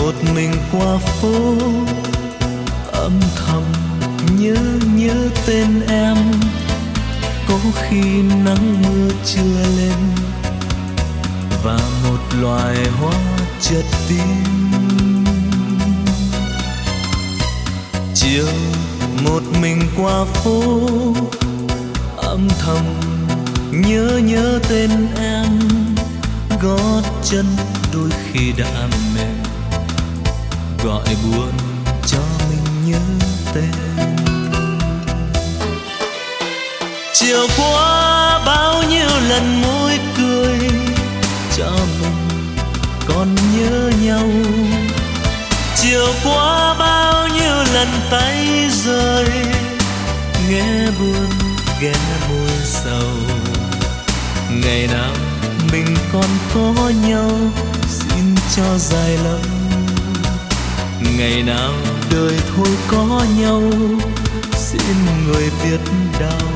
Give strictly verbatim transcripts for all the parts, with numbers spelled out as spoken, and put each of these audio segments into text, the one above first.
một mình qua phố âm thầm nhớ nhớ tên em. Có khi nắng mưa chưa lên và một loài hoa chợt tím. Chiều một mình qua phố âm thầm nhớ nhớ tên em. Gót chân đôi khi đã mềm gọi buồn cho mình nhớ tên. Chiều qua bao nhiêu lần môi cười cho mình còn nhớ nhau. Chiều qua bao nhiêu lần tay rơi nghe buồn ghé môi sầu. Ngày nào mình còn có nhau xin cho dài lâu. Ngày nào đời thôi có nhau xin người biết đau.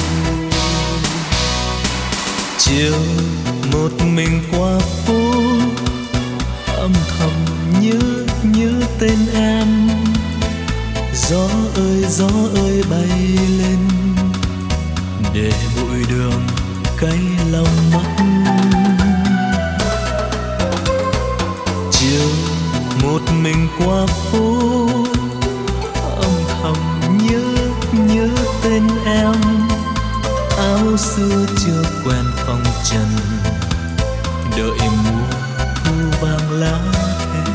Chiều một mình qua phố âm thầm nhớ nhớ tên em. Gió ơi gió ơi bay lên để bụi đường cay lòng mắt. Chiều một mình qua phố âm thầm nhớ nhớ tên em. Áo xưa chưa quen phong trần đợi mùa thu vàng lá thêm.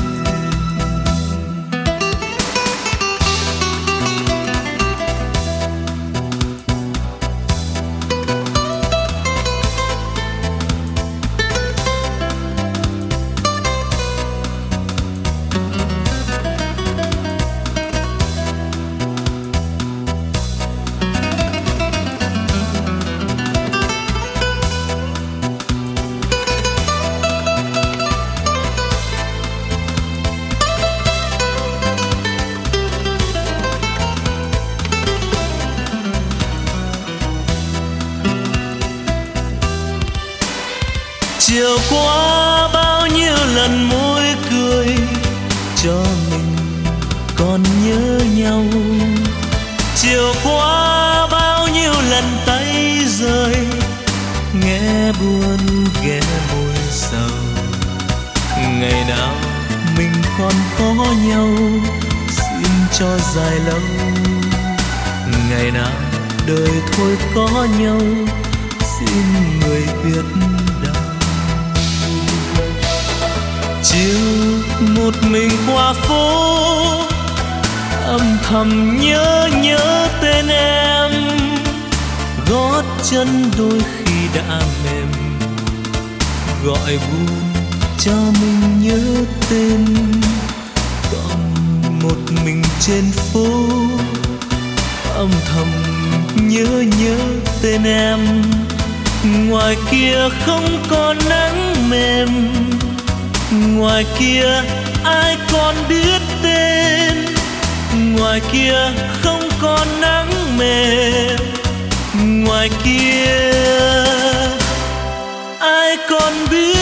Chiều qua bao nhiêu lần môi cười cho mình còn nhớ nhau. Chiều qua bao nhiêu lần tay rơi nghe buồn ghé môi sầu. Ngày nào mình còn có nhau xin cho dài lâu. Ngày nào đời thôi có nhau xin người biết đau. Chiều một mình qua phố âm thầm nhớ nhớ tên em. Gót chân đôi khi đã mềm gọi buồn cho mình nhớ tên. Còn một mình trên phố âm thầm nhớ nhớ tên em. Ngoài kia không còn nắng mềm, ngoài kia ai còn biết tên. Ngoài kia không còn nắng mềm, ngoài kia ai còn biết